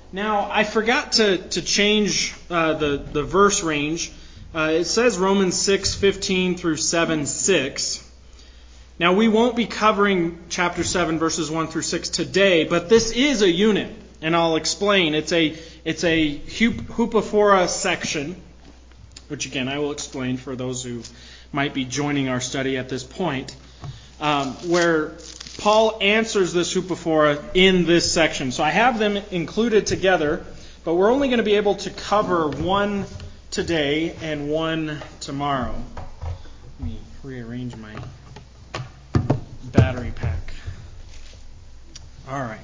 Now, I forgot to change the verse range. It says Romans 6:15 through 7:6. Now, we won't be covering chapter 7, verses 1 through 6 today, but this is a unit, and I'll explain. It's a hupophora section, which again I will explain for those who might be joining our study at this point, where Paul answers this hupophora in this section. So I have them included together, but we're only going to be able to cover one today and one tomorrow. Let me rearrange my battery pack. All right.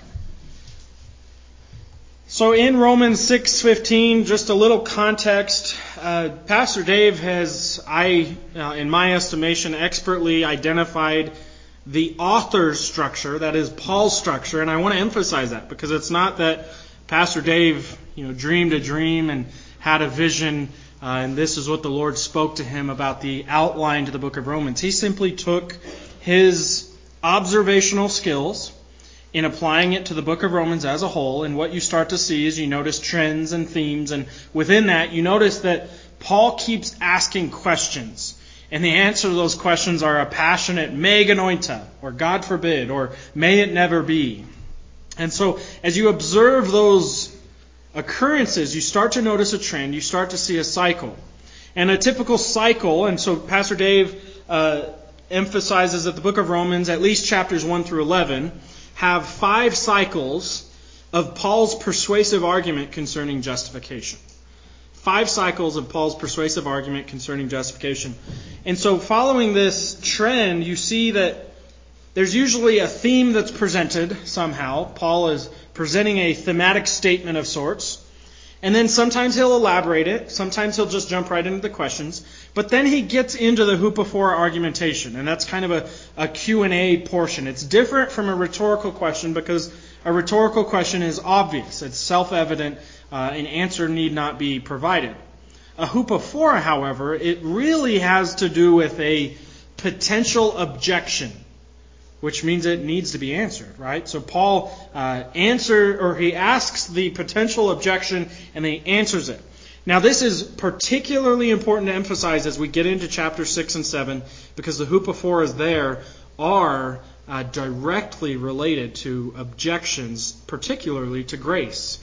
So in Romans 6:15, just a little context. Pastor Dave has, in my estimation, expertly identified the author's structure, that is Paul's structure, and I want to emphasize that because it's not that Pastor Dave, dreamed a dream and had a vision, and this is what the Lord spoke to him about the outline to the book of Romans. He simply took his observational skills in applying it to the book of Romans as a whole, and what you start to see is you notice trends and themes, and within that you notice that Paul keeps asking questions, and the answer to those questions are a passionate me genoita, or God forbid, or may it never be. And so as you observe those occurrences, you start to notice a trend, you start to see a cycle. And a typical cycle, and so Pastor Dave emphasizes that the book of Romans, at least chapters 1 through 11, have 5 cycles of Paul's persuasive argument concerning justification. 5 cycles of Paul's persuasive argument concerning justification. And so following this trend, you see that there's usually a theme that's presented somehow. Paul is presenting a thematic statement of sorts. And then sometimes he'll elaborate it. Sometimes he'll just jump right into the questions. But then he gets into the hupophora argumentation. And that's kind of a Q&A portion. It's different from a rhetorical question because a rhetorical question is obvious. It's self-evident. An answer need not be provided. A hupophora, however, it really has to do with a potential objection, which means it needs to be answered, right? So Paul he asks the potential objection and he answers it. Now this is particularly important to emphasize as we get into chapter 6 and 7 because the hupophoras there are directly related to objections, particularly to grace.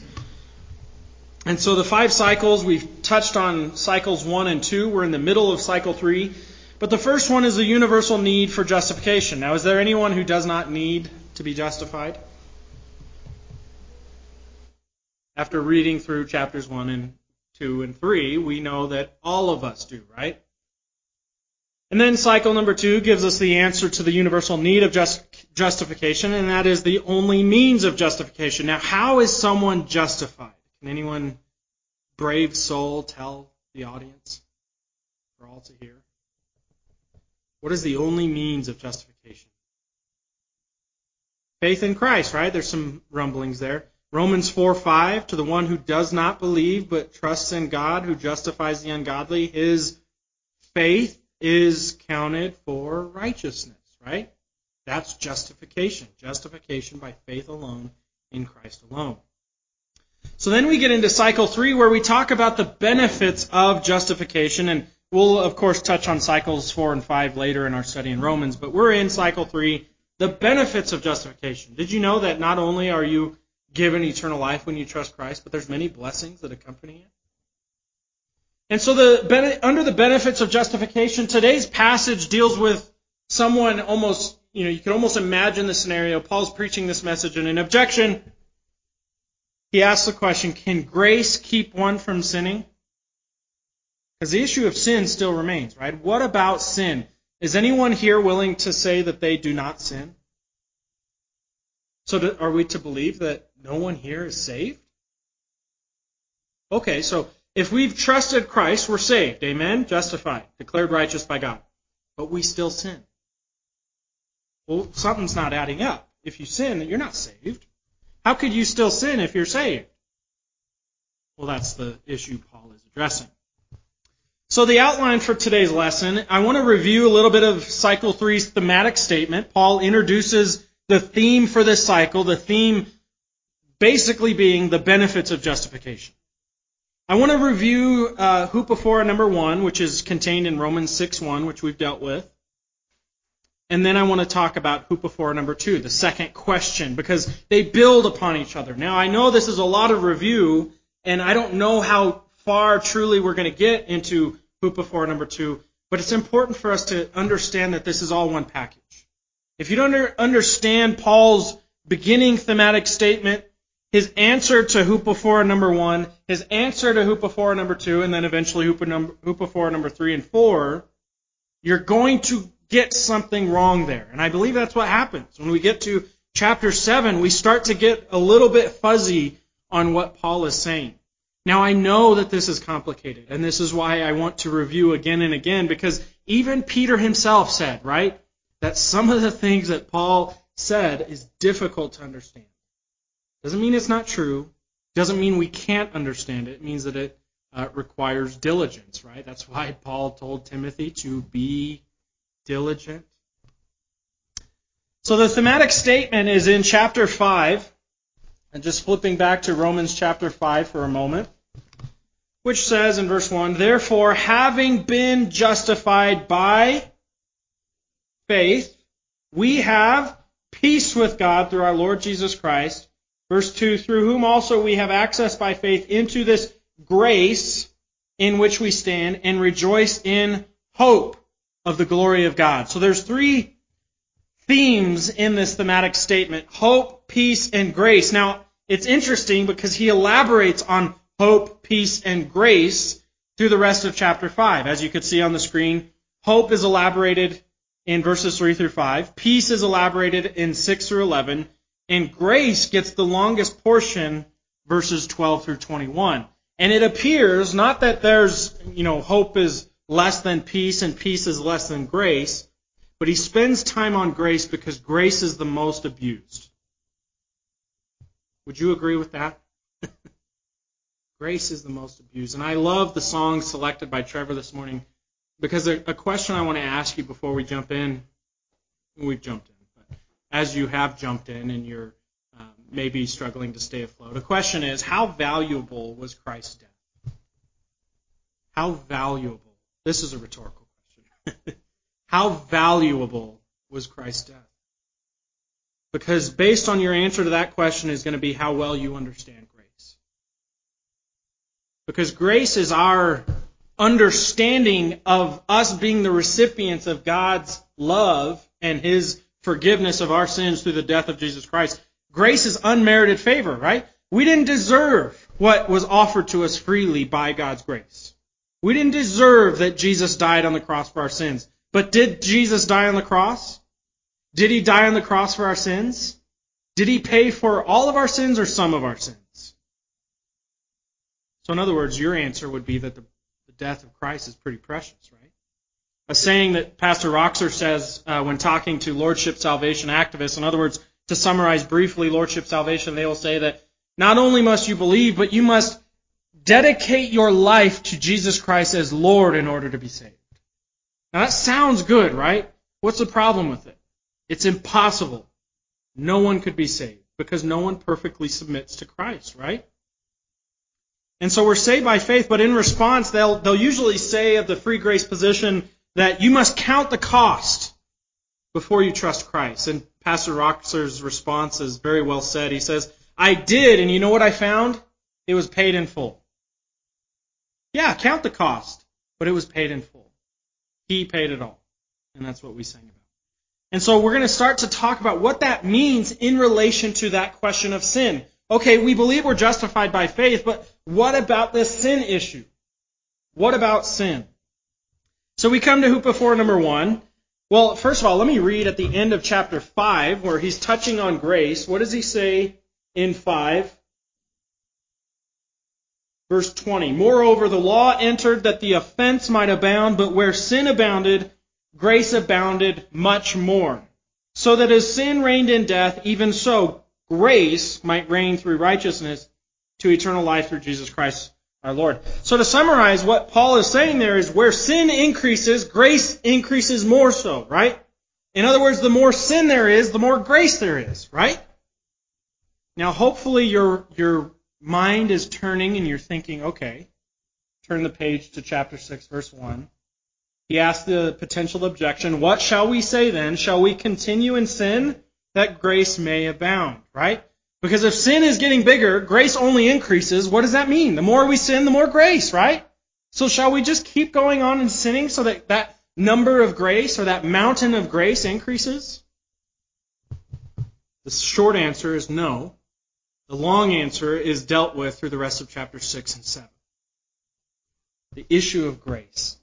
And so the 5 cycles, we've touched on cycles 1 and 2. We're in the middle of cycle 3. But the first one is the universal need for justification. Now, is there anyone who does not need to be justified? After reading through chapters 1 and 2 and 3, we know that all of us do, right? And then cycle number 2 gives us the answer to the universal need of justification, and that is the only means of justification. Now, how is someone justified? Can anyone, brave soul, tell the audience for all to hear? What is the only means of justification? Faith in Christ, right? There's some rumblings there. Romans 4:5, to the one who does not believe but trusts in God who justifies the ungodly, his faith is counted for righteousness, right? That's justification. Justification by faith alone in Christ alone. So then we get into cycle 3 where we talk about the benefits of justification, and we'll, of course, touch on cycles 4 and 5 later in our study in Romans, but we're in cycle 3, the benefits of justification. Did you know that not only are you given eternal life when you trust Christ, but there's many blessings that accompany it? And so under the benefits of justification, today's passage deals with someone almost, you can almost imagine the scenario. Paul's preaching this message and an objection. He asks the question, can grace keep one from sinning? Because the issue of sin still remains, right? What about sin? Is anyone here willing to say that they do not sin? So are we to believe that no one here is saved? Okay, so if we've trusted Christ, we're saved. Amen? Justified. Declared righteous by God. But we still sin. Well, something's not adding up. If you sin, you're not saved. How could you still sin if you're saved? Well, that's the issue Paul is addressing. So the outline for today's lesson, I want to review a little bit of Cycle 3's thematic statement. Paul introduces the theme for this cycle. The theme basically being the benefits of justification. I want to review hupophora number 1, which is contained in Romans 6:1, which we've dealt with. And then I want to talk about hupophora number 2, the second question, because they build upon each other. Now, I know this is a lot of review, and I don't know how far truly we're going to get into hupophora number 2, but it's important for us to understand that this is all one package. If you don't understand Paul's beginning thematic statement, his answer to hupophora number 1, his answer to hupophora number 2, and then eventually hupophora number 3 and 4, you're going to get something wrong there. And I believe that's what happens. When we get to chapter 7, we start to get a little bit fuzzy on what Paul is saying. Now, I know that this is complicated, and this is why I want to review again and again, because even Peter himself said, right, that some of the things that Paul said is difficult to understand. Doesn't mean it's not true. Doesn't mean we can't understand it. It means that it requires diligence, right? That's why Paul told Timothy to be diligent. So the thematic statement is in chapter 5. And just flipping back to Romans chapter 5 for a moment, which says in verse 1, "Therefore, having been justified by faith, we have peace with God through our Lord Jesus Christ." Verse 2, "Through whom also we have access by faith into this grace in which we stand and rejoice in hope of the glory of God." So there's 3 themes in this thematic statement: hope, peace, and grace. Now, it's interesting because he elaborates on hope, peace, and grace through the rest of chapter 5. As you can see on the screen, hope is elaborated in verses 3 through 5. Peace is elaborated in 6 through 11. And grace gets the longest portion, verses 12 through 21. And it appears not that there's, hope is less than peace and peace is less than grace, but he spends time on grace because grace is the most abused. Would you agree with that? Grace is the most abused. And I love the song selected by Trevor this morning because a question I want to ask you before we jump in, we've jumped in, but as you have jumped in and you're maybe struggling to stay afloat, the question is, how valuable was Christ's death? How valuable? This is a rhetorical question. How valuable was Christ's death? Because based on your answer to that question is going to be how well you understand grace. Because grace is our understanding of us being the recipients of God's love and His forgiveness of our sins through the death of Jesus Christ. Grace is unmerited favor, right? We didn't deserve what was offered to us freely by God's grace. We didn't deserve that Jesus died on the cross for our sins. But did Jesus die on the cross? Did He die on the cross for our sins? Did He pay for all of our sins or some of our sins? So in other words, your answer would be that the death of Christ is pretty precious, right? A saying that Pastor Roxer says when talking to Lordship Salvation activists, in other words, to summarize briefly Lordship Salvation, they will say that not only must you believe, but you must dedicate your life to Jesus Christ as Lord in order to be saved. Now that sounds good, right? What's the problem with it? It's impossible. No one could be saved because no one perfectly submits to Christ, right? And so we're saved by faith, but in response, they'll usually say of the free grace position that you must count the cost before you trust Christ. And Pastor Roxer's response is very well said. He says, I did, and you know what I found? It was paid in full. Yeah, count the cost, but it was paid in full. He paid it all. And that's what we sang about. And so we're going to start to talk about what that means in relation to that question of sin. Okay, we believe we're justified by faith, but what about this sin issue? What about sin? So we come to hupophora number 1. Well, first of all, let me read at the end of chapter 5 where he's touching on grace. What does he say in 5? Verse 20. Moreover, the law entered that the offense might abound, but where sin abounded, grace abounded much more. So that as sin reigned in death, even so grace might reign through righteousness to eternal life through Jesus Christ our Lord. So to summarize, what Paul is saying there is where sin increases, grace increases more so, right? In other words, the more sin there is, the more grace there is, right? Now, hopefully your mind is turning and you're thinking, okay, turn the page to chapter 6, verse 1. He asked the potential objection, what shall we say then? Shall we continue in sin that grace may abound? Right? Because if sin is getting bigger, grace only increases. What does that mean? The more we sin, the more grace, right? So shall we just keep going on and sinning so that that number of grace or that mountain of grace increases? The short answer is no. The long answer is dealt with through the rest of chapters 6 and 7. The issue of grace.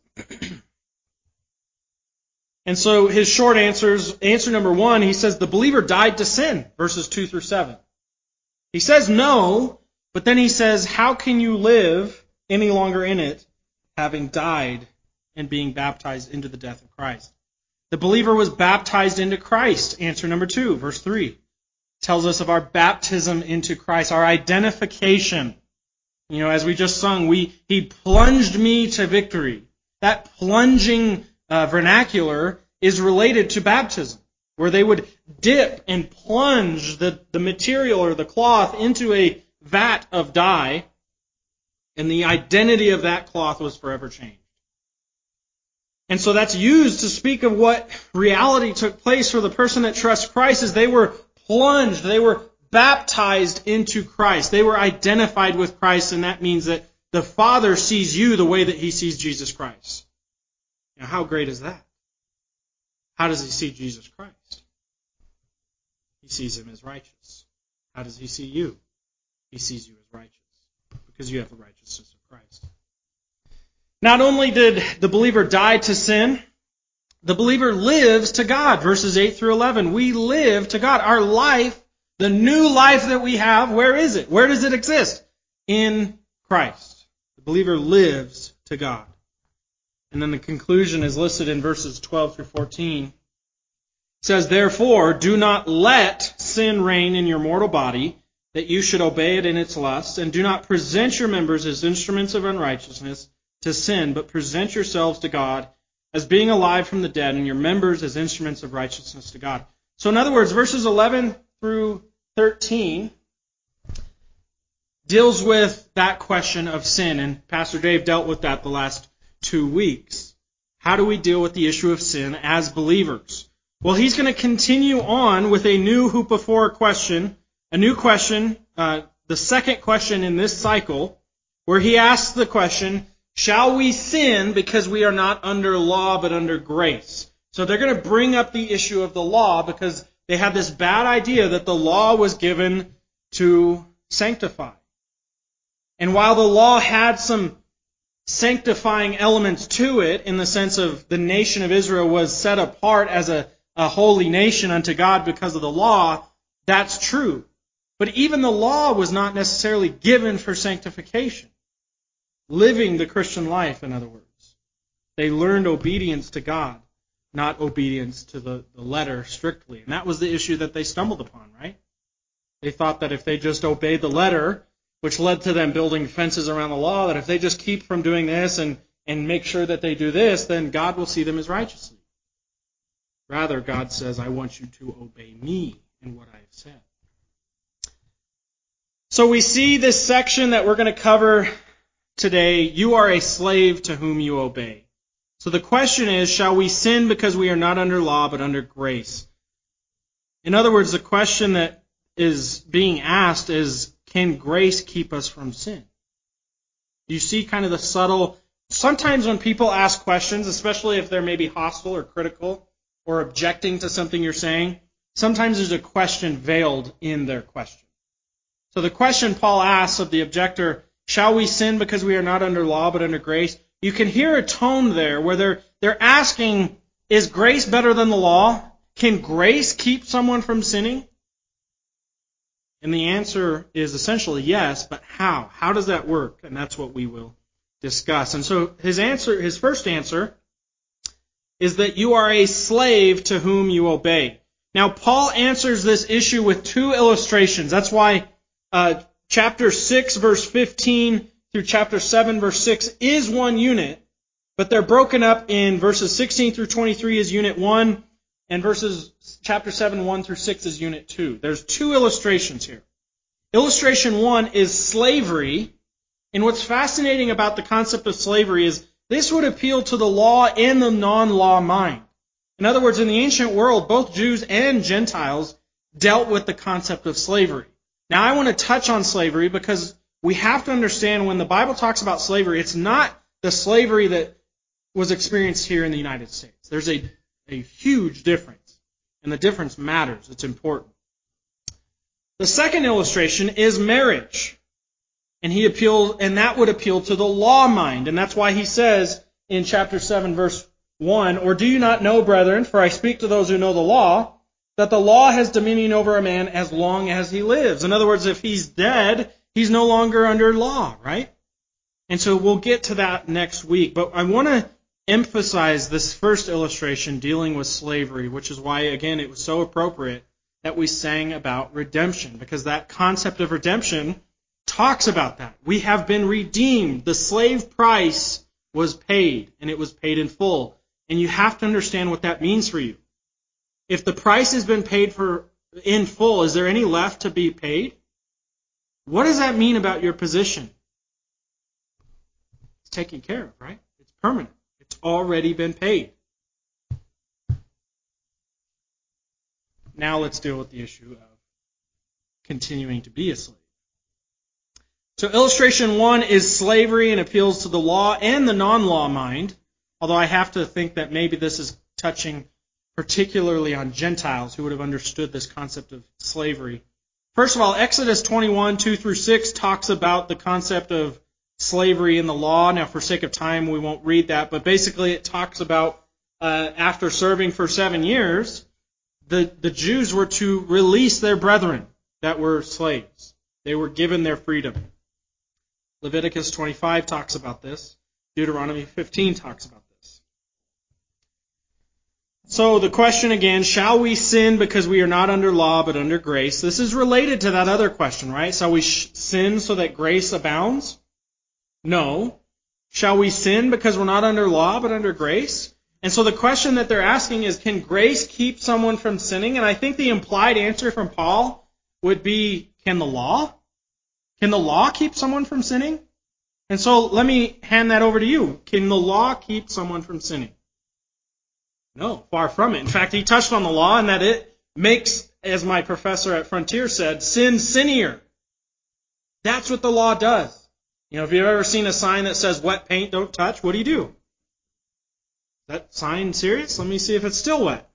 And so his short answer number 1, he says the believer died to sin, verses 2 through 7. He says no, but then he says, how can you live any longer in it, having died and being baptized into the death of Christ? The believer was baptized into Christ, answer number 2, verse 3. Tells us of our baptism into Christ, our identification. You know, as we just sung, He plunged me to victory. That plunging vernacular is related to baptism, where they would dip and plunge the material or the cloth into a vat of dye, and the identity of that cloth was forever changed. And so that's used to speak of what reality took place for the person that trusts Christ, is they were plunged, they were baptized into Christ. They were identified with Christ, and that means that the Father sees you the way that He sees Jesus Christ. Now, how great is that? How does He see Jesus Christ? He sees Him as righteous. How does He see you? He sees you as righteous, because you have the righteousness of Christ. Not only did the believer die to sin, the believer lives to God. Verses 8 through 11. We live to God. Our life, the new life that we have, where is it? Where does it exist? In Christ. The believer lives to God. And then the conclusion is listed in verses 12 through 14. It says, therefore, do not let sin reign in your mortal body, that you should obey it in its lusts, and do not present your members as instruments of unrighteousness to sin, but present yourselves to God as being alive from the dead, and your members as instruments of righteousness to God. So in other words, verses 11 through 13 deals with that question of sin, and Pastor Dave dealt with that the last 2 weeks. How do we deal with the issue of sin as believers? Well, he's going to continue on with a new Hoopa question, a new question, the second question in this cycle, where he asks the question, shall we sin because we are not under law but under grace? So they're going to bring up the issue of the law because they had this bad idea that the law was given to sanctify. And while the law had some sanctifying elements to it, in the sense of the nation of Israel was set apart as a holy nation unto God because of the law, that's true. But even the law was not necessarily given for sanctification. Living the Christian life, in other words. They learned obedience to God, not obedience to the letter strictly. And that was the issue that they stumbled upon, right? They thought that if they just obeyed the letter, which led to them building fences around the law, that if they just keep from doing this and make sure that they do this, then God will see them as righteously. Rather, God says, I want you to obey me in what I have said. So we see this section that we're going to cover today, you are a slave to whom you obey. So the question is, shall we sin because we are not under law but under grace? In other words, the question that is being asked is, can grace keep us from sin? You see kind of the subtle, sometimes when people ask questions, especially if they're maybe hostile or critical or objecting to something you're saying, sometimes there's a question veiled in their question. So the question Paul asks of the objector, shall we sin because we are not under law but under grace? You can hear a tone there where they're asking, is grace better than the law? Can grace keep someone from sinning? And the answer is essentially yes, but how? How does that work? And that's what we will discuss. And so his first answer is that you are a slave to whom you obey. Now, Paul answers this issue with 2 illustrations. That's why chapter 6, verse 15 through chapter 7, verse 6 is one unit, but they're broken up in verses 16 through 23 is unit 1, and chapter 7, 1 through 6 is unit 2. There's 2 illustrations here. Illustration 1 is slavery. And what's fascinating about the concept of slavery is this would appeal to the law and the non-law mind. In other words, in the ancient world, both Jews and Gentiles dealt with the concept of slavery. Now, I want to touch on slavery because we have to understand when the Bible talks about slavery, it's not the slavery that was experienced here in the United States. There's a huge difference, and the difference matters. It's important. The second illustration is marriage. And that would appeal to the law mind. And that's why he says in chapter 7, verse 1, "Or do you not know, brethren, for I speak to those who know the law, that the law has dominion over a man as long as he lives." In other words, if he's dead, he's no longer under law, right? And so we'll get to that next week. But I want to emphasize this first illustration dealing with slavery, which is why, again, it was so appropriate that we sang about redemption, because that concept of redemption talks about that. We have been redeemed. The slave price was paid, and it was paid in full. And you have to understand what that means for you. If the price has been paid for in full, is there any left to be paid? What does that mean about your position? It's taken care of, right? It's permanent. It's already been paid. Now let's deal with the issue of continuing to be a slave. So illustration 1 is slavery and appeals to the law and the non-law mind, although I have to think that maybe this is touching particularly on Gentiles who would have understood this concept of slavery. First of all, Exodus 21, 2 through 6 talks about the concept of slavery in the law. Now, for sake of time, we won't read that, but basically it talks about after serving for 7 years, the Jews were to release their brethren that were slaves. They were given their freedom. Leviticus 25 talks about this. Deuteronomy 15 talks about this. So the question again, shall we sin because we are not under law but under grace? This is related to that other question, right? Shall we sin so that grace abounds? No. Shall we sin because we're not under law but under grace? And so the question that they're asking is, can grace keep someone from sinning? And I think the implied answer from Paul would be, can the law? Can the law keep someone from sinning? And so let me hand that over to you. Can the law keep someone from sinning? No, far from it. In fact, he touched on the law and that it makes, as my professor at Frontier said, sin sinnier. That's what the law does. You know, if you've ever seen a sign that says wet paint, don't touch, what do you do? Is that sign serious? Let me see if it's still wet.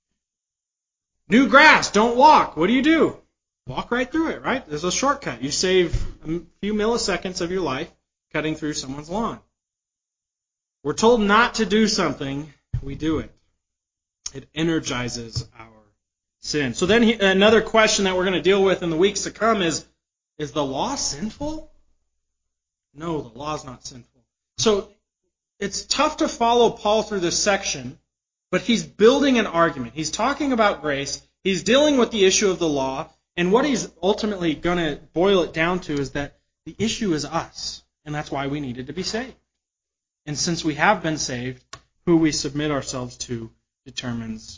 New grass, don't walk. What do you do? Walk right through it, right? There's a shortcut. You save a few milliseconds of your life cutting through someone's lawn. We're told not to do something, we do it. It energizes our sin. So then another question that we're going to deal with in the weeks to come is the law sinful? No, the law is not sinful. So it's tough to follow Paul through this section, but he's building an argument. He's talking about grace. He's dealing with the issue of the law. And what he's ultimately going to boil it down to is that the issue is us. And that's why we needed to be saved. And since we have been saved, who we submit ourselves to determines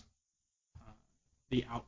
the outcome.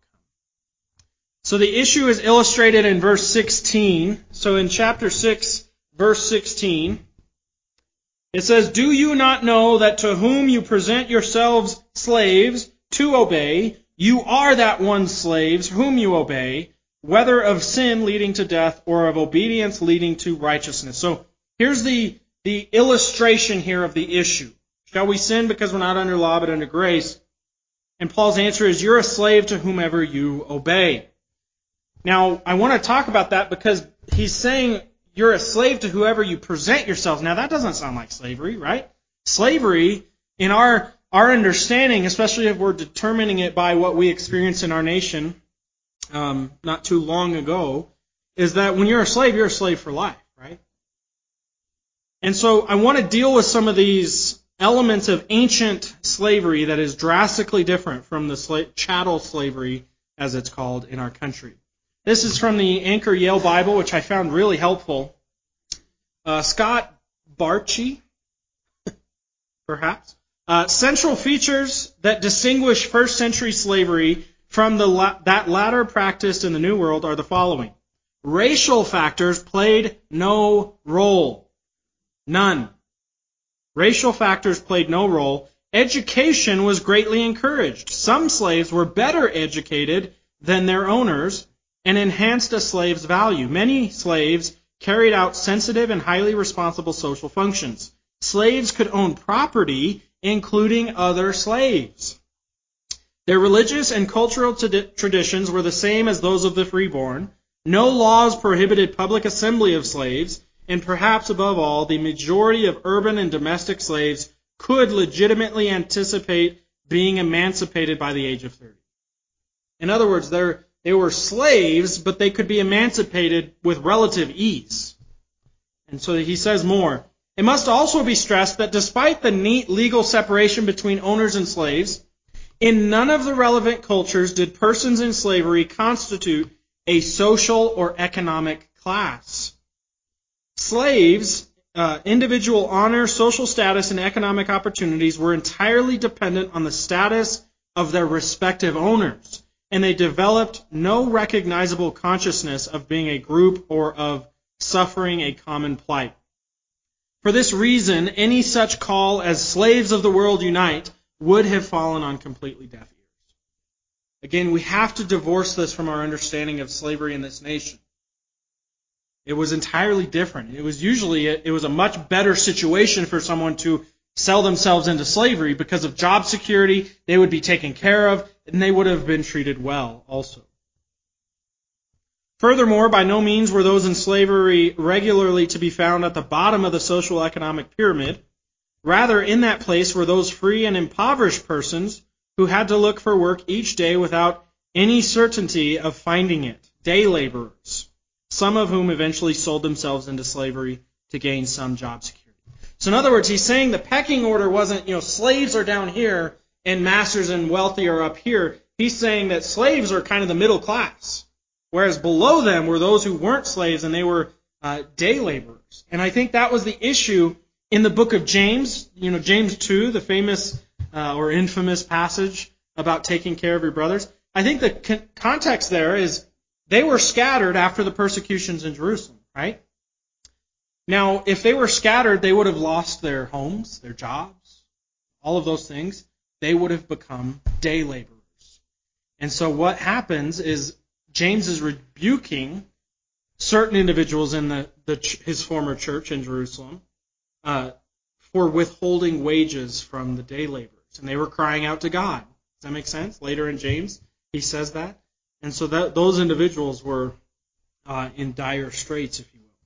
So the issue is illustrated in verse 16. So in chapter 6, verse 16, it says, "Do you not know that to whom you present yourselves slaves to obey, you are that one slaves whom you obey, whether of sin leading to death or of obedience leading to righteousness?" So here's the illustration here of the issue. Shall we sin because we're not under law but under grace? And Paul's answer is, you're a slave to whomever you obey. Now, I want to talk about that because he's saying you're a slave to whoever you present yourselves. Now, that doesn't sound like slavery, right? Slavery, in our understanding, especially if we're determining it by what we experienced in our nation not too long ago, is that when you're a slave for life, right? And so I want to deal with some of these elements of ancient slavery that is drastically different from the chattel slavery, as it's called in our country. This is from the Anchor Yale Bible, which I found really helpful. Scott Barchi, perhaps. Central features that distinguish first century slavery from that latter practiced in the New World are the following. racial factors played no role. None. Racial factors played no role. Education was greatly encouraged. Some slaves were better educated than their owners and enhanced a slave's value. Many slaves carried out sensitive and highly responsible social functions. Slaves could own property, including other slaves. Their religious and cultural traditions were the same as those of the freeborn. No laws prohibited public assembly of slaves, and perhaps above all, the majority of urban and domestic slaves could legitimately anticipate being emancipated by the age of 30. In other words, they were slaves, but they could be emancipated with relative ease. And so he says more. It must also be stressed that despite the neat legal separation between owners and slaves, in none of the relevant cultures did persons in slavery constitute a social or economic class. Slaves, individual honor, social status, and economic opportunities were entirely dependent on the status of their respective owners, and they developed no recognizable consciousness of being a group or of suffering a common plight. For this reason, any such call as slaves of the world unite would have fallen on completely deaf ears. Again, we have to divorce this from our understanding of slavery in this nation. It was entirely different. It was a much better situation for someone to sell themselves into slavery because of job security. They would be taken care of, and they would have been treated well also. Furthermore, by no means were those in slavery regularly to be found at the bottom of the social economic pyramid. Rather, in that place were those free and impoverished persons who had to look for work each day without any certainty of finding it, day laborers, some of whom eventually sold themselves into slavery to gain some job security. So in other words, he's saying the pecking order wasn't, slaves are down here and masters and wealthy are up here. He's saying that slaves are kind of the middle class, whereas below them were those who weren't slaves and they were day laborers. And I think that was the issue in the book of James, James 2, the famous or infamous passage about taking care of your brothers. I think the context there is they were scattered after the persecutions in Jerusalem, right? Now, if they were scattered, they would have lost their homes, their jobs, all of those things. They would have become day laborers. And so what happens is James is rebuking certain individuals in his former church in Jerusalem for withholding wages from the day laborers. And they were crying out to God. Does that make sense? Later in James, he says that. And so those individuals were in dire straits, if you will.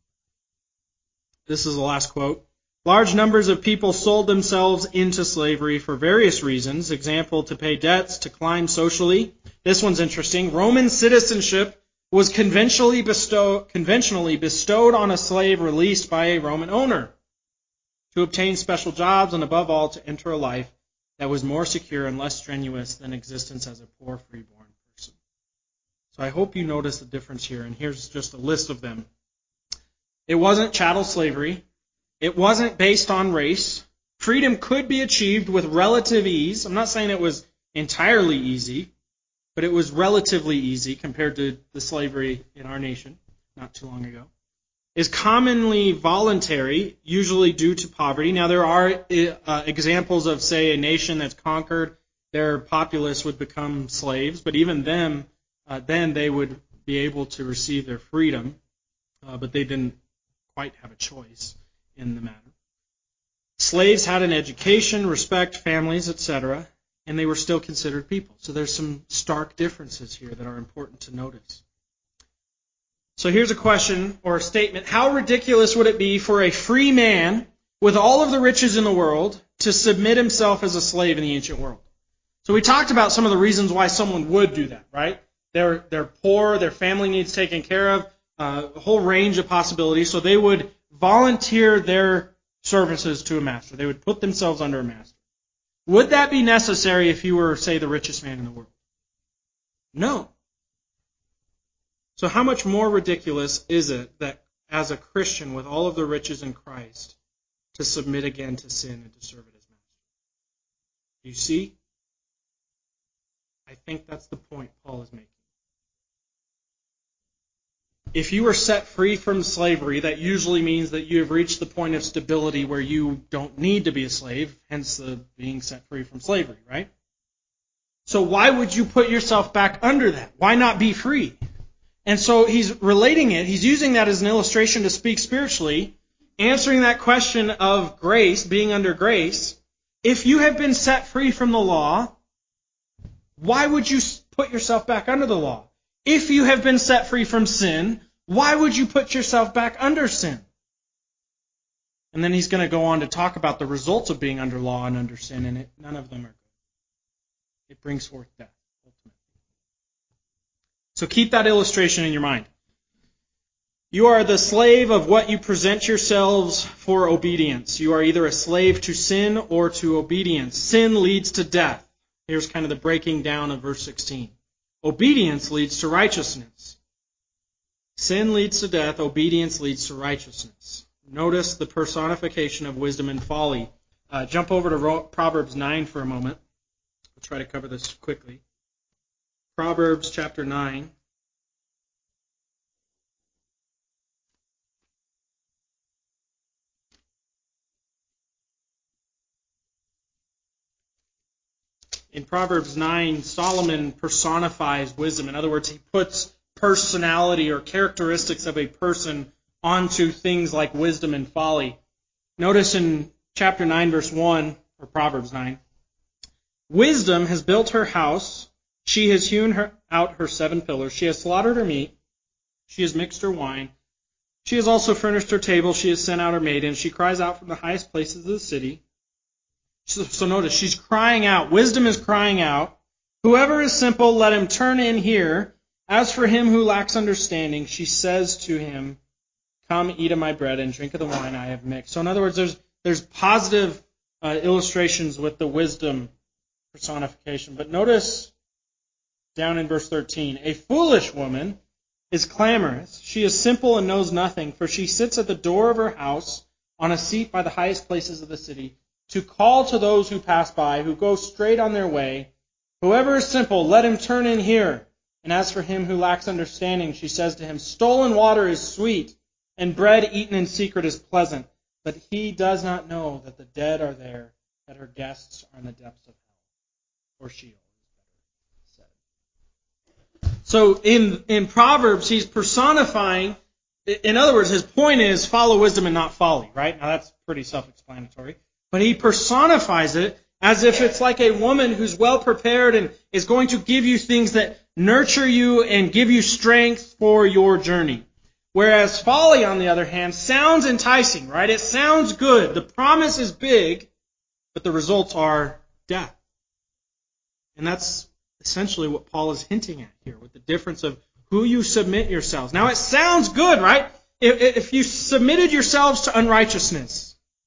This is the last quote. Large numbers of people sold themselves into slavery for various reasons. Example, to pay debts, to climb socially. This one's interesting. Roman citizenship was conventionally bestowed on a slave released by a Roman owner to obtain special jobs and above all to enter a life that was more secure and less strenuous than existence as a poor freeborn person. So I hope you notice the difference here, and here's just a list of them. It wasn't chattel slavery. It wasn't based on race. Freedom could be achieved with relative ease. I'm not saying it was entirely easy, but it was relatively easy compared to the slavery in our nation not too long ago. Is commonly voluntary, usually due to poverty. Now, there are examples of, say, a nation that's conquered, their populace would become slaves, but even then they would be able to receive their freedom, but they didn't quite have a choice in the matter. Slaves had an education, respect, families, etc., and they were still considered people. So there's some stark differences here that are important to notice. So here's a question or a statement. How ridiculous would it be for a free man with all of the riches in the world to submit himself as a slave in the ancient world? So we talked about some of the reasons why someone would do that, right? They're poor, their family needs taken care of, a whole range of possibilities. So they would volunteer their services to a master. They would put themselves under a master. Would that be necessary if you were, say, the richest man in the world? No. So how much more ridiculous is it that as a Christian with all of the riches in Christ to submit again to sin and to serve it as master? You see? I think that's the point Paul is making. If you are set free from slavery, that usually means that you have reached the point of stability where you don't need to be a slave, hence the being set free from slavery, right? So why would you put yourself back under that? Why not be free? And so he's relating it, he's using that as an illustration to speak spiritually, answering that question of grace, being under grace. If you have been set free from the law, why would you put yourself back under the law? If you have been set free from sin, why would you put yourself back under sin? And then he's going to go on to talk about the results of being under law and under sin, and none of them are good. It brings forth death, ultimately. So keep that illustration in your mind. You are the slave of what you present yourselves for obedience. You are either a slave to sin or to obedience. Sin leads to death. Here's kind of the breaking down of verse 16. Obedience leads to righteousness. Sin leads to death. Obedience leads to righteousness. Notice the personification of wisdom and folly. Jump over to Proverbs 9 for a moment. I'll try to cover this quickly. Proverbs chapter 9. In Proverbs 9, Solomon personifies wisdom. In other words, he puts personality or characteristics of a person onto things like wisdom and folly. Notice in chapter 9, verse 1, or Proverbs 9, wisdom has built her house. She has hewn out her 7 pillars. She has slaughtered her meat. She has mixed her wine. She has also furnished her table. She has sent out her maidens. She cries out from the highest places of the city. So notice, she's crying out. Wisdom is crying out. Whoever is simple, let him turn in here. As for him who lacks understanding, she says to him, come eat of my bread and drink of the wine I have mixed. So in other words, there's positive illustrations with the wisdom personification. But notice down in verse 13, a foolish woman is clamorous. She is simple and knows nothing, for she sits at the door of her house on a seat by the highest places of the city, to call to those who pass by, who go straight on their way. Whoever is simple, let him turn in here. And as for him who lacks understanding, she says to him, stolen water is sweet, and bread eaten in secret is pleasant. But he does not know that the dead are there, that her guests are in the depths of hell, or Sheol, is better said. So in Proverbs, he's personifying, in other words, his point is follow wisdom and not folly, right? Now that's pretty self-explanatory. But he personifies it as if it's like a woman who's well prepared and is going to give you things that nurture you and give you strength for your journey. Whereas folly, on the other hand, sounds enticing, right? It sounds good. The promise is big, but the results are death. And that's essentially what Paul is hinting at here with the difference of who you submit yourselves. Now it sounds good, right? If you submitted yourselves to unrighteousness,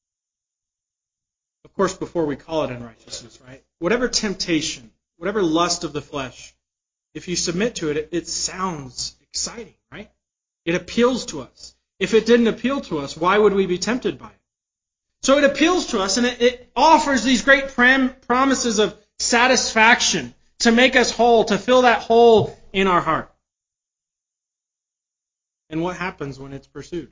of course, before we call it unrighteousness, right? Whatever temptation, whatever lust of the flesh, if you submit to it, it sounds exciting, right? It appeals to us. If it didn't appeal to us, why would we be tempted by it? So it appeals to us, and it offers these great promises of satisfaction to make us whole, to fill that hole in our heart. And what happens when it's pursued?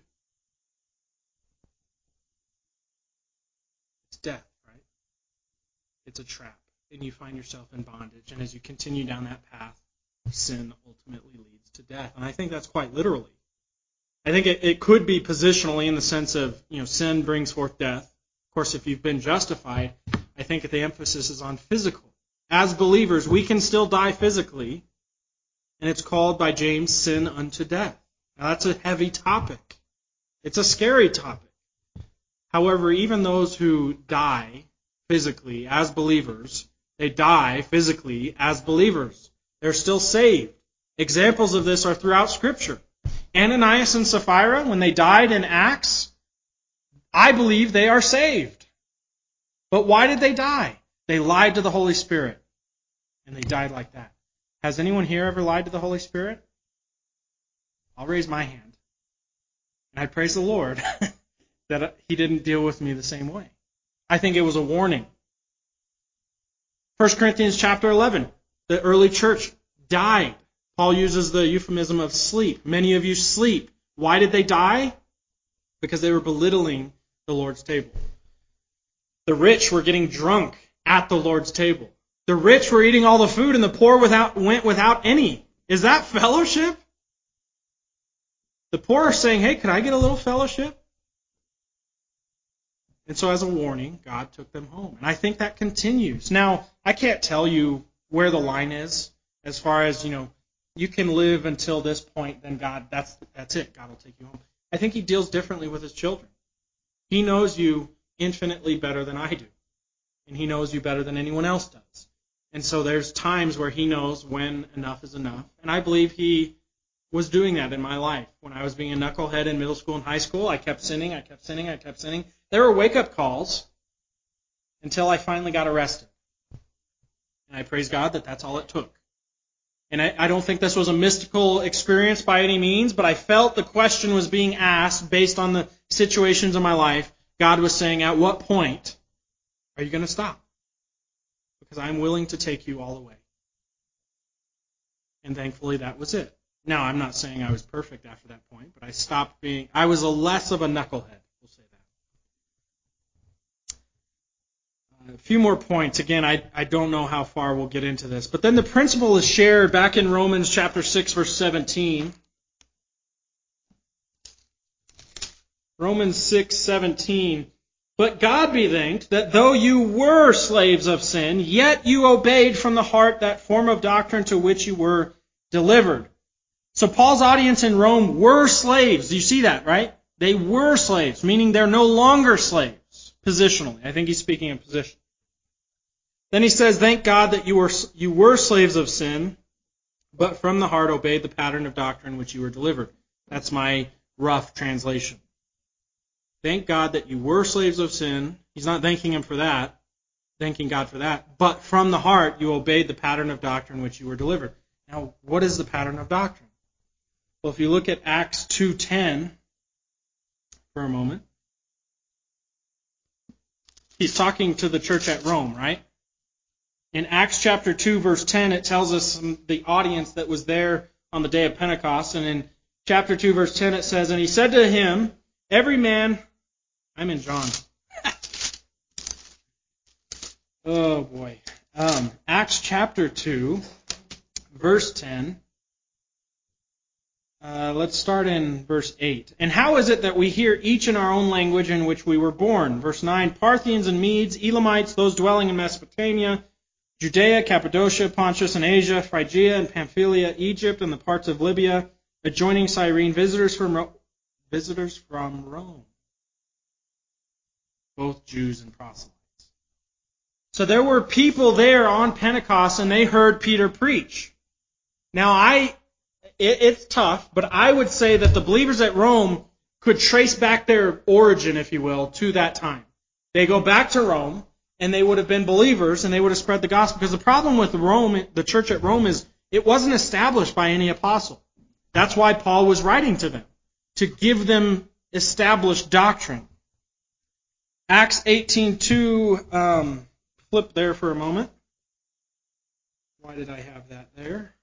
It's death. It's a trap, and you find yourself in bondage. And as you continue down that path, sin ultimately leads to death. And I think that's quite literally. I think it could be positionally in the sense of, sin brings forth death. Of course, if you've been justified, I think the emphasis is on physical. As believers, we can still die physically, and it's called by James sin unto death. Now, that's a heavy topic. It's a scary topic. However, even those who die physically as believers, they die physically as believers. They're still saved. Examples of this are throughout Scripture. Ananias and Sapphira, when they died in Acts, I believe they are saved. But why did they die? They lied to the Holy Spirit, and they died like that. Has anyone here ever lied to the Holy Spirit? I'll raise my hand. And I praise the Lord that He didn't deal with me the same way. I think it was a warning. 1 Corinthians chapter 11, the early church died Paul uses the euphemism of sleep. Many of you sleep. Why did they die? Because they were belittling the Lord's table. The rich were getting drunk at the Lord's table. The rich were eating all the food and the poor went without any. Is that fellowship? The poor are saying, hey, could I get a little fellowship? And so as a warning, God took them home. And I think that continues. Now, I can't tell you where the line is as far as, you can live until this point, then God, that's it. God will take you home. I think He deals differently with His children. He knows you infinitely better than I do. And He knows you better than anyone else does. And so there's times where He knows when enough is enough. And I believe He was doing that in my life. When I was being a knucklehead in middle school and high school, I kept sinning. There were wake-up calls until I finally got arrested. And I praise God that that's all it took. And I don't think this was a mystical experience by any means, but I felt the question was being asked based on the situations of my life. God was saying, at what point are you going to stop? Because I'm willing to take you all the way. And thankfully that was it. Now, I'm not saying I was perfect after that point, but I was less of a knucklehead, we'll say that. A few more points. Again, I don't know how far we'll get into this. But then the principle is shared back in Romans chapter 6, verse 17. Romans 6:17. But God be thanked that though you were slaves of sin, yet you obeyed from the heart that form of doctrine to which you were delivered. So Paul's audience in Rome were slaves. Do you see that, right? They were slaves, meaning they're no longer slaves, positionally. I think he's speaking in position. Then he says, thank God that you were slaves of sin, but from the heart obeyed the pattern of doctrine which you were delivered. That's my rough translation. Thank God that you were slaves of sin. He's not thanking Him for that, thanking God for that. But from the heart you obeyed the pattern of doctrine which you were delivered. Now, what is the pattern of doctrine? Well, if you look at Acts 2:10 for a moment, he's talking to the church at Rome, right? In Acts chapter 2, verse 10, it tells us the audience that was there on the day of Pentecost. And in chapter 2, verse 10, it says, and he said to him, every man... I'm in John. Oh, boy. Acts chapter 2, verse 10. Let's start in verse 8. And how is it that we hear each in our own language in which we were born? Verse 9, Parthians and Medes, Elamites, those dwelling in Mesopotamia, Judea, Cappadocia, Pontus and Asia, Phrygia and Pamphylia, Egypt and the parts of Libya, adjoining Cyrene, visitors from Rome, both Jews and proselytes. So there were people there on Pentecost and they heard Peter preach. Now it's tough, but I would say that the believers at Rome could trace back their origin, if you will, to that time. They go back to Rome, and they would have been believers, and they would have spread the gospel. Because the problem with Rome, the church at Rome, is it wasn't established by any apostle. That's why Paul was writing to them, to give them established doctrine. Acts 18:2, flip there for a moment. Why did I have that there?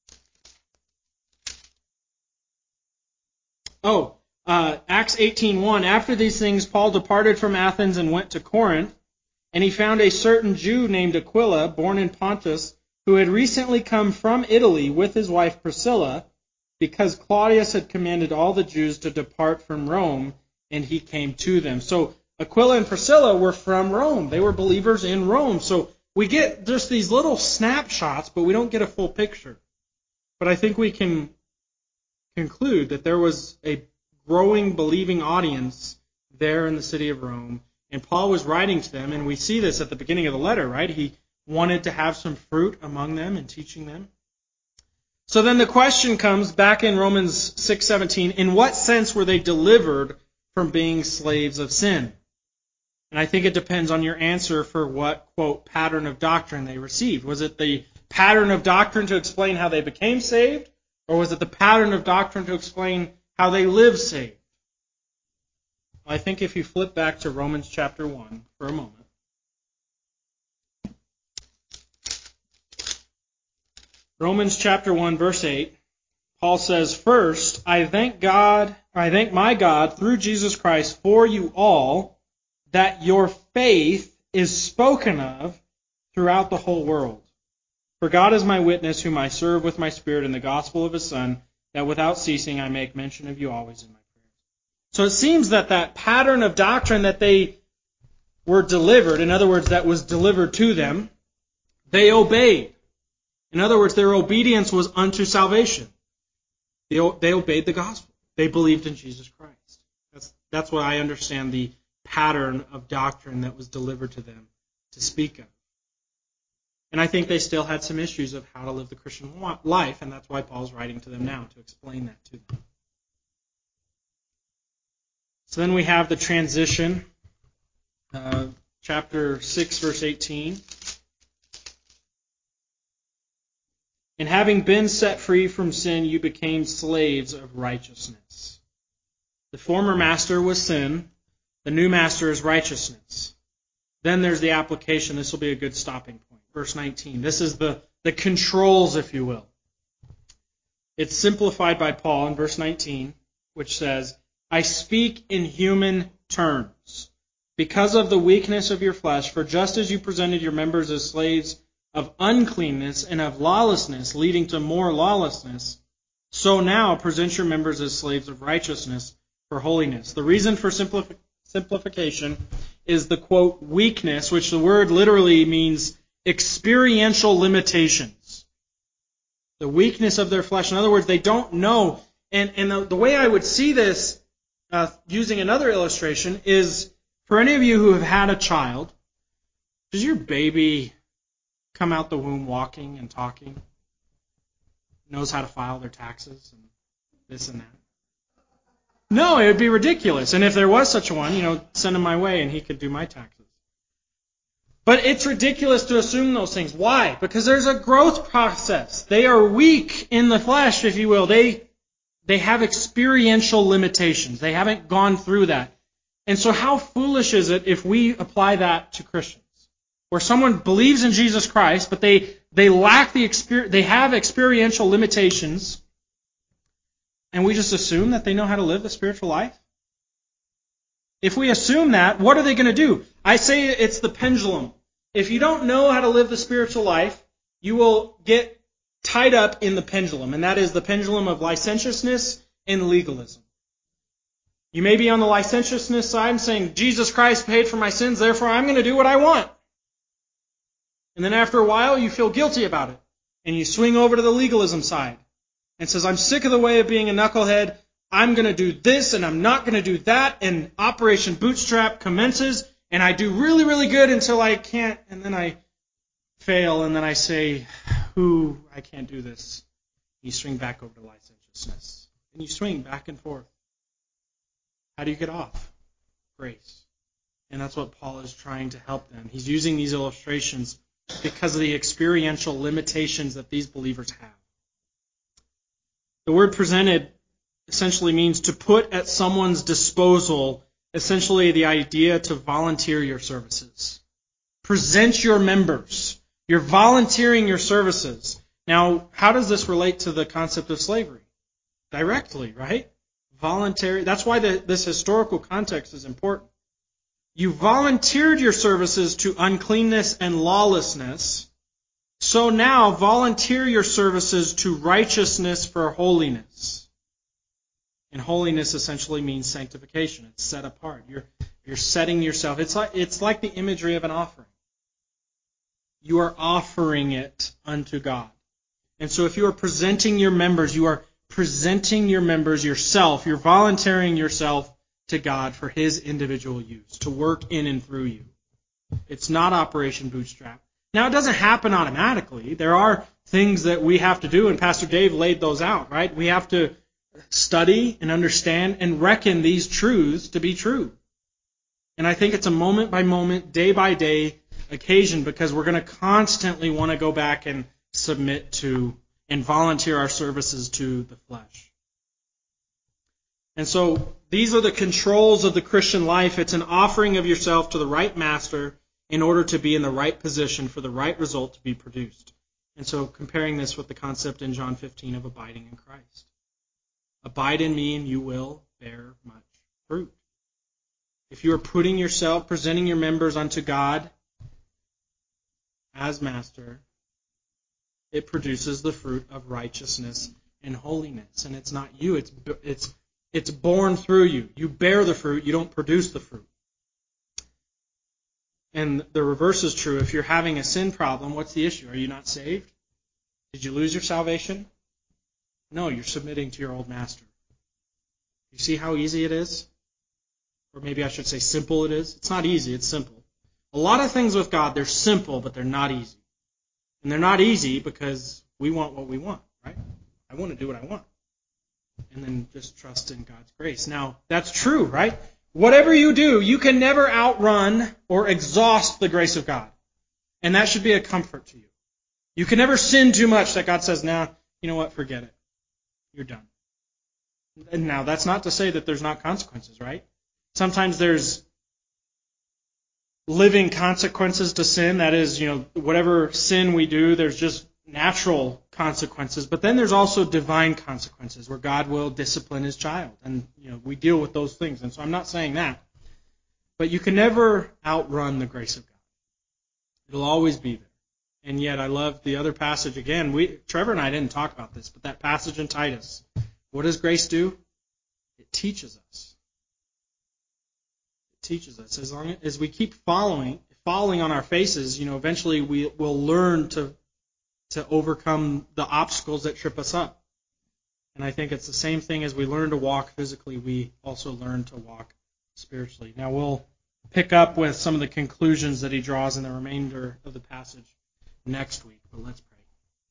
Acts 18:1. After these things, Paul departed from Athens and went to Corinth, and he found a certain Jew named Aquila, born in Pontus, who had recently come from Italy with his wife Priscilla, because Claudius had commanded all the Jews to depart from Rome, and he came to them. So Aquila and Priscilla were from Rome. They were believers in Rome. So we get just these little snapshots, but we don't get a full picture. But I think we can conclude that there was a growing believing audience there in the city of Rome, and Paul was writing to them, and we see this at the beginning of the letter, right? He wanted to have some fruit among them and teaching them. So then the question comes back in Romans 6:17, in what sense were they delivered from being slaves of sin? And I think it depends on your answer for what, quote, pattern of doctrine they received. Was it the pattern of doctrine to explain how they became saved? Or was it the pattern of doctrine to explain how they live saved? I think if you flip back to Romans chapter 1 for a moment. Romans chapter 1, verse 8, Paul says, "First, I thank my God through Jesus Christ for you all, that your faith is spoken of throughout the whole world. For God is my witness, whom I serve with my spirit in the gospel of His Son, that without ceasing I make mention of you always in my prayers." So it seems that pattern of doctrine that they were delivered, in other words, that was delivered to them, they obeyed. In other words, their obedience was unto salvation. They obeyed the gospel. They believed in Jesus Christ. That's what I understand the pattern of doctrine that was delivered to them to speak of. And I think they still had some issues of how to live the Christian life, and that's why Paul's writing to them now, to explain that to them. So then we have the transition, chapter 6, verse 18. "And having been set free from sin, you became slaves of righteousness." The former master was sin. The new master is righteousness. Then there's the application. This will be a good stopping point. Verse 19. This is the controls, if you will. It's simplified by Paul in verse 19, which says, "I speak in human terms, because of the weakness of your flesh, for just as you presented your members as slaves of uncleanness and of lawlessness, leading to more lawlessness, so now present your members as slaves of righteousness for holiness." The reason for simplification is the, quote, weakness, which the word literally means experiential limitations. The weakness of their flesh. In other words, they don't know. And the way I would see this, using another illustration, is for any of you who have had a child, does your baby come out the womb walking and talking? Knows how to file their taxes and this and that? No, it would be ridiculous. And if there was such a one, send him my way and he could do my taxes. But it's ridiculous to assume those things. Why? Because there's a growth process. They are weak in the flesh, if you will. They have experiential limitations. They haven't gone through that. And so how foolish is it if we apply that to Christians? Where someone believes in Jesus Christ, but they lack the experience, they have experiential limitations, and we just assume that they know how to live the spiritual life? If we assume that, what are they going to do? I say it's the pendulum. If you don't know how to live the spiritual life, you will get tied up in the pendulum, and that is the pendulum of licentiousness and legalism. You may be on the licentiousness side saying, Jesus Christ paid for my sins, therefore I'm going to do what I want. And then after a while, you feel guilty about it. And you swing over to the legalism side and says, I'm sick of the way of being a knucklehead. I'm going to do this and I'm not going to do that. And Operation Bootstrap commences. And I do really, really good until I can't. And then I fail. And then I say, I can't do this. You swing back over to licentiousness. And you swing back and forth. How do you get off? Grace. And that's what Paul is trying to help them. He's using these illustrations because of the experiential limitations that these believers have. The word presented essentially means to put at someone's disposal, essentially the idea to volunteer your services. Present your members. You're volunteering your services. Now, how does this relate to the concept of slavery? Directly, right? Voluntary. That's why this historical context is important. You volunteered your services to uncleanness and lawlessness, so now volunteer your services to righteousness for holiness. And holiness essentially means sanctification. It's set apart. You're setting yourself. It's like the imagery of an offering. You are offering it unto God. And so if you are presenting your members, you are presenting your members yourself. You're volunteering yourself to God for His individual use, to work in and through you. It's not Operation Bootstrap. Now, it doesn't happen automatically. There are things that we have to do, and Pastor Dave laid those out, right? We have to study and understand and reckon these truths to be true. And I think it's a moment-by-moment, day-by-day occasion, because we're going to constantly want to go back and submit to and volunteer our services to the flesh. And so these are the controls of the Christian life. It's an offering of yourself to the right master in order to be in the right position for the right result to be produced. And so comparing this with the concept in John 15 of abiding in Christ. Abide in me and you will bear much fruit. If you are presenting your members unto God as master, it produces the fruit of righteousness and holiness. And it's not you, it's born through you. You bear the fruit, you don't produce the fruit. And the reverse is true. If you're having a sin problem, what's the issue? Are you not saved? Did you lose your salvation? No, you're submitting to your old master. You see how easy it is? Or maybe I should say simple it is. It's not easy, it's simple. A lot of things with God, they're simple, but they're not easy. And they're not easy because we want what we want, right? I want to do what I want. And then just trust in God's grace. Now, that's true, right? Whatever you do, you can never outrun or exhaust the grace of God. And that should be a comfort to you. You can never sin too much that God says, nah, you know what, forget it. You're done. And now, that's not to say that there's not consequences, right? Sometimes there's living consequences to sin. That is, whatever sin we do, there's just natural consequences. But then there's also divine consequences where God will discipline his child. And, we deal with those things. And so I'm not saying that. But you can never outrun the grace of God. It'll always be there. And yet I love the other passage again. Trevor and I didn't talk about this, but that passage in Titus. What does grace do? It teaches us. It teaches us. As long as we keep falling on our faces, eventually we'll learn to overcome the obstacles that trip us up. And I think it's the same thing as we learn to walk physically, we also learn to walk spiritually. Now we'll pick up with some of the conclusions that he draws in the remainder of the passage next week, but let's pray.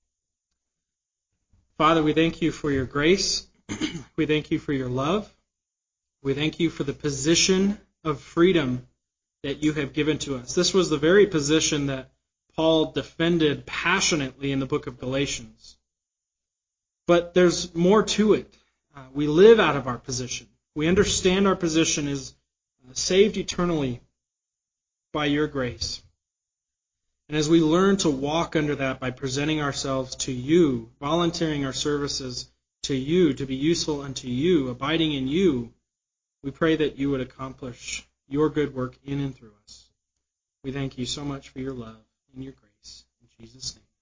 Father, we thank you for your grace. We thank you for your love. We thank you for the position of freedom that you have given to us. This was the very position that Paul defended passionately in the book of Galatians. But there's more to it. We live out of our position. We understand our position is saved eternally by your grace. And as we learn to walk under that by presenting ourselves to you, volunteering our services to you, to be useful unto you, abiding in you, we pray that you would accomplish your good work in and through us. We thank you so much for your love and your grace. In Jesus' name.